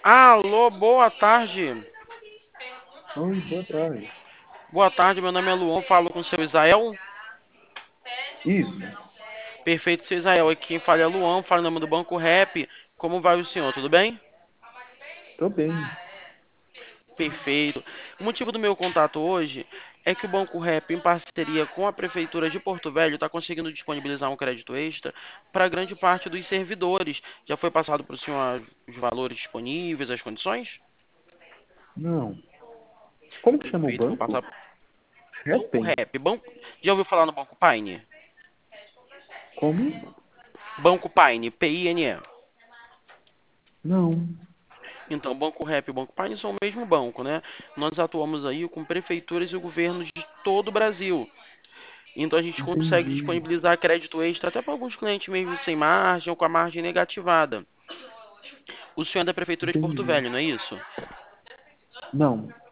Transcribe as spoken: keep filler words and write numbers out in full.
Alô, boa tarde. Oi, boa tarde. Boa tarde, meu nome é Luan, falo com o seu Israel. Isso, Perfeito, seu Israel. Aqui quem fala é Luan, fala em nome do Banco Rap. Como vai o senhor, tudo bem? tô bem. Perfeito. O motivo do meu contato hoje é que o Banco Rap, em parceria com a Prefeitura de Porto Velho, está conseguindo disponibilizar um crédito extra para grande parte dos servidores. Já foi passado para o senhor os valores disponíveis, as condições? Não. Como que chama o Perfeito, vou banco? passar. Banco Happn. Rap, banco... já ouviu falar no Banco Paine? Como? Banco Paine, P I N E. Não. Então, o Banco Rap e o Banco Paine são o mesmo banco, né? Nós atuamos aí com prefeituras e governos de todo o Brasil. Então, a gente consegue Entendi. disponibilizar crédito extra até para alguns clientes mesmo sem margem ou com a margem negativada. O senhor é da Prefeitura de Porto Entendi. Velho, não é isso? Não.